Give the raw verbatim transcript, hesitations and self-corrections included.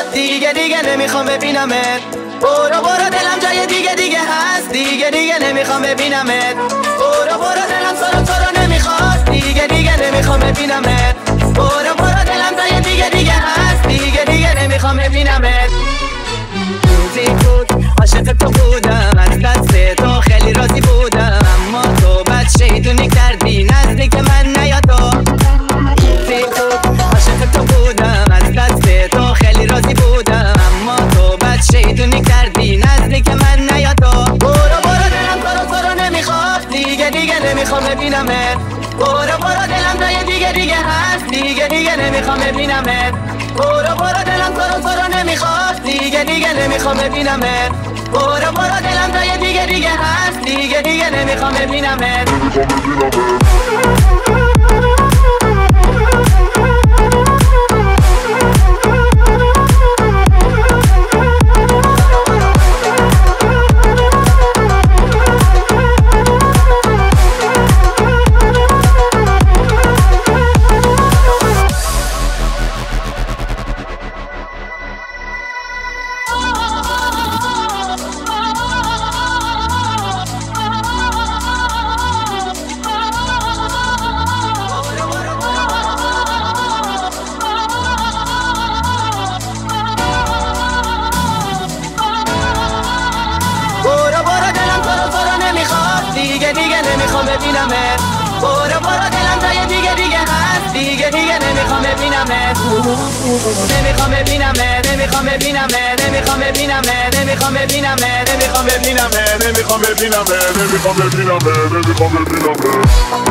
دیگه دیگه نمیخوام ببینمت. برو برو دلم جای دیگه دیگه هست، دیگه دیگه نمیخوام ببینمت. برو برو دلم تو رو تو رو نمیخواد، دیگه دیگه نمیخوام ببینمت. برو برو دلم جای دیگه دیگه هست، دیگه دیگه نمیخوام ببینمت. روزی بود عاشق تو بودم، از دست تو خیلی راضی بودم، اما تو بد شیطونی کردی نزدیک من نیا تو. روزی بود عاشق تو بودم، از دست تو خیلی راضی بودم، اما تو بد شیطونی کردی نزدیک من نیا تو. برو برو دلم تو رو تو رو نمیخواد، دیگه دیگه نمیخوام ببینمت. برو برو دلم جای دیگه دیگه هست، دیگه دیگه نمیخوام ببینمت. برو برو دلم تو رو تو رو نمیخواد، دیگه دیگه نمیخوام ببینمت. برو برو دلم جای دیگه دیگه هست، دیگه دیگه نمیخوام ببینمت. دیگه دیگه نمیخوام ببینمت. برو برو دلم جای دیگه دیگه هست، دیگه دیگه نمیخوام ببینمت. نمیخوام ببینمت، نمیخوام ببینمت، نمیخوام ببینمت، نمیخوام ببینمت، نمیخوام ببینمت، نمیخوام ببینمت، نمیخوام ببینمت، نمیخوام ببینمت.